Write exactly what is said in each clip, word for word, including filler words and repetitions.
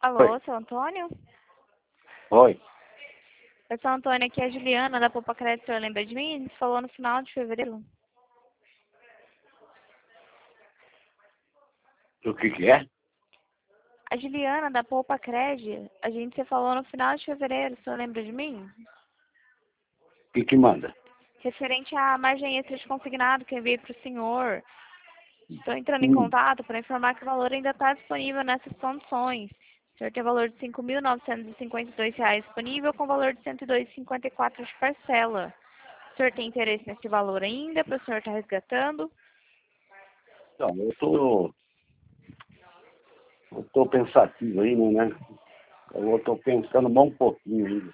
Oi. Alô, seu Antônio? Oi. Eu sou a Antônia, aqui é a Juliana, da Poupa Crédito. O senhor lembra de mim? A gente falou no final de fevereiro. O que que é? A Juliana, da Poupa Crédito, a gente se falou no final de fevereiro. O senhor lembra de mim? O que que manda? Referente à margem extra de consignado que eu enviei para o senhor. Estou entrando em Hum. contato para informar que o valor ainda está disponível nessas condições. O senhor tem valor de cinco mil novecentos e cinquenta e dois reais disponível com valor de cento e dois reais e cinquenta e quatro centavos de parcela. O senhor tem interesse nesse valor ainda para o senhor estar resgatando? Então, eu tô, eu tô pensativo ainda, né? Eu tô pensando mais um pouquinho ainda.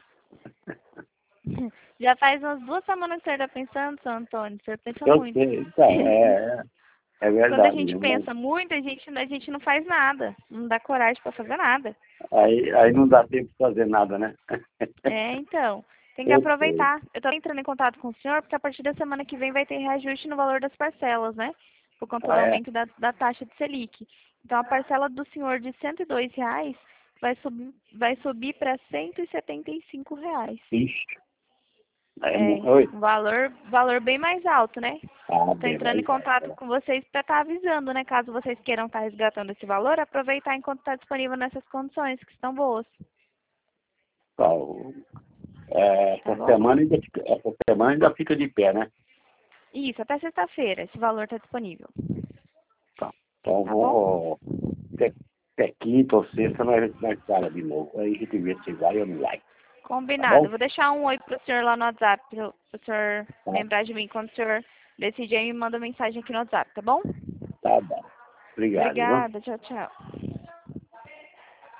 Já faz umas duas semanas que o senhor está pensando, seu Antônio. O senhor pensa Eu muito. sei, então, é, é, é Quando a verdade gente mesmo. Mas pensa muito, a gente, a gente não faz nada. Não dá coragem para fazer nada. aí, aí não dá tempo de fazer nada, né? É, então. Tem que Eu sei. aproveitar. Eu estou entrando em contato com o senhor porque a partir da semana que vem vai ter reajuste no valor das parcelas, né? Por conta do Ah, é? aumento da, da taxa de Selic. Então, a parcela do senhor de cento e dois reais vai subir, vai subir para cento e setenta e cinco reais. Ixi. É, É, mu- oi. um valor, valor bem mais alto, né? Ah, Estou bem, entrando em vai, vai. contato É. com vocês para estar avisando, né? Caso vocês queiram estar resgatando esse valor, aproveitar enquanto está disponível nessas condições, que estão boas. Então, é, Tá essa bom? semana ainda fica, essa semana ainda fica de pé, né? Isso, até sexta-feira esse valor está disponível. Tá. Então, Tá bom? vou, até, até quinta ou sexta nós, nós fala de novo. Aí a gente vê se vai ou não vai. Tá Combinado. bom? Eu vou deixar um oi pro senhor lá no WhatsApp, pro, pro senhor Tá, lembrar de mim quando o senhor decidir aí me manda mensagem aqui no WhatsApp, tá bom? tá bom. Obrigado, viu? Obrigada, tchau, tchau.